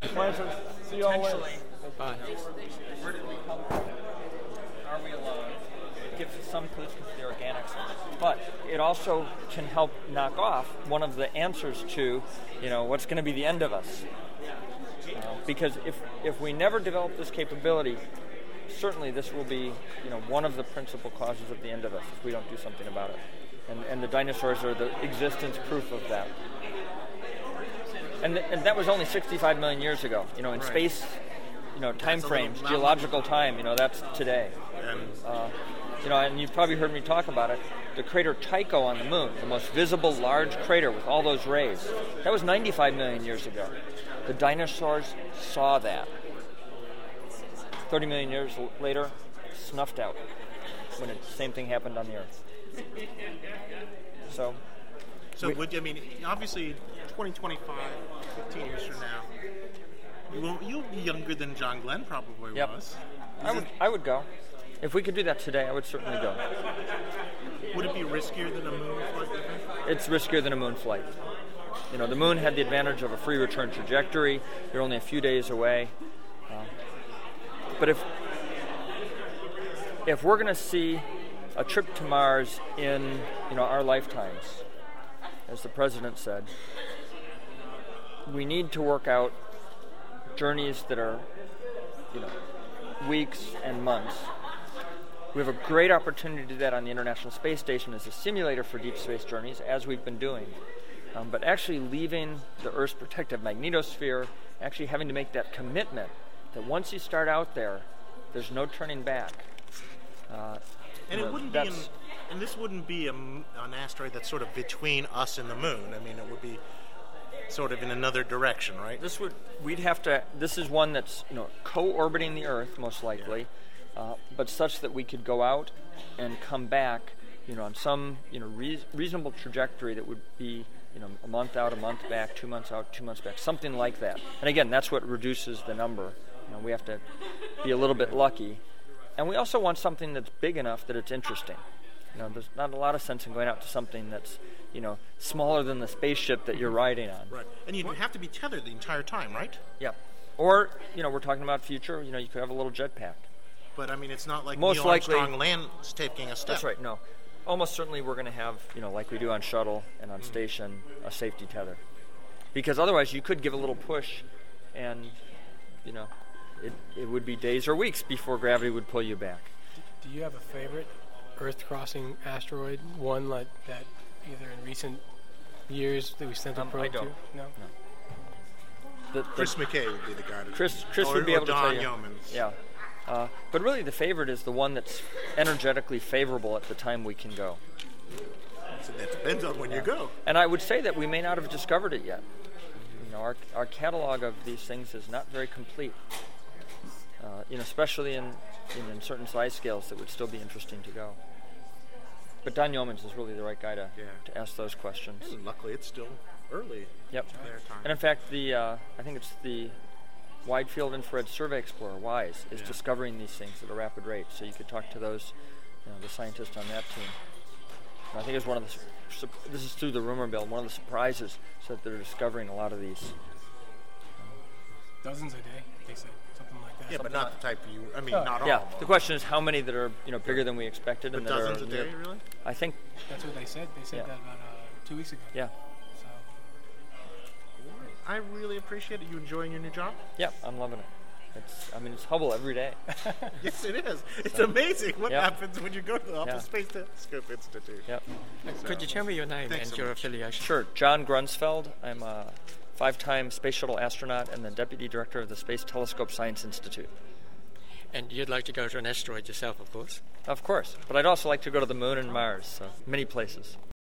Pleasure. See you all later. Bye. Where did we come from? Are we alone? It gives us some clues because of the organics. But it also can help knock off one of the answers to, what's going to be the end of us. Because if we never develop this capability, certainly this will be, one of the principal causes of the end of us if we don't do something about it. And the dinosaurs are the existence proof of that. And that was only 65 million years ago. In space, time frames, geological time, that's today. And you've probably heard me talk about it. The crater Tycho on the moon, the most visible large crater with all those rays, that was 95 million years ago. The dinosaurs saw that. 30 million years later, snuffed out when the same thing happened on the Earth. So obviously, 2025, 15 years from now, you'll be younger than John Glenn probably was. I would go. If we could do that today, I would certainly go. Would it be riskier than a moon flight? It's riskier than a moon flight. The moon had the advantage of a free return trajectory. You're only a few days away. But if we're going to see a trip to Mars in our lifetimes, as the president said, we need to work out journeys that are weeks and months. We have a great opportunity to do that on the International Space Station as a simulator for deep space journeys, as we've been doing. But actually leaving the Earth's protective magnetosphere, actually having to make that commitment that once you start out there, there's no turning back. And it wouldn't be, and this wouldn't be an asteroid that's sort of between us and the moon. I mean, it would be sort of in another direction, right? This is one that's co-orbiting the Earth most likely, but such that we could go out and come back, on some reasonable trajectory that would be a month out, a month back, 2 months out, 2 months back, something like that. And again, that's what reduces the number. We have to be a little bit lucky. And we also want something that's big enough that it's interesting. There's not a lot of sense in going out to something that's, smaller than the spaceship that you're riding on. Right. And you'd have to be tethered the entire time, right? Yeah. Or, we're talking about future, you could have a little jetpack. But, it's not like Most Neil Armstrong lands taking a step. That's right, no. Almost certainly we're going to have, like we do on shuttle and on station, a safety tether. Because otherwise you could give a little push and, it would be days or weeks before gravity would pull you back. Do you have a favorite Earth-crossing asteroid, one like that either in recent years that we sent a probe to? No? Chris McKay would be the guy to Chris would be able to tell you. Yeomans. Yeah. But really the favorite is the one that's energetically favorable at the time we can go. So that depends on when you go. And I would say that we may not have discovered it yet. Our catalog of these things is not very complete. Especially in certain size scales that would still be interesting to go. But Don Yeomans is really the right guy to ask those questions. And luckily it's still early. Yep. Their time. And in fact, I think it's the Wide Field Infrared Survey Explorer, WISE, is discovering these things at a rapid rate. So you could talk to those, the scientists on that team. And I think it's one of the, this is through the rumor mill, one of the surprises is that they're discovering a lot of these. Dozens a day, they say, something like that. Yeah, but not the type not all. Yeah, the question is how many that are bigger than we expected. But and dozens a day, really? I think. That's what they said. They said that about 2 weeks ago. Yeah. So. I really appreciate it. You enjoying your new job? Yeah, I'm loving it. It's Hubble every day. Yes, it is. It's amazing what happens when you go to the Hubble Space Telescope Institute. Yep. So, could you tell me your name and your affiliation? Sure. John Grunsfeld. I'm a 5-time space shuttle astronaut and the deputy director of the Space Telescope Science Institute. And you'd like to go to an asteroid yourself, of course? Of course. But I'd also like to go to the moon and Mars, so many places.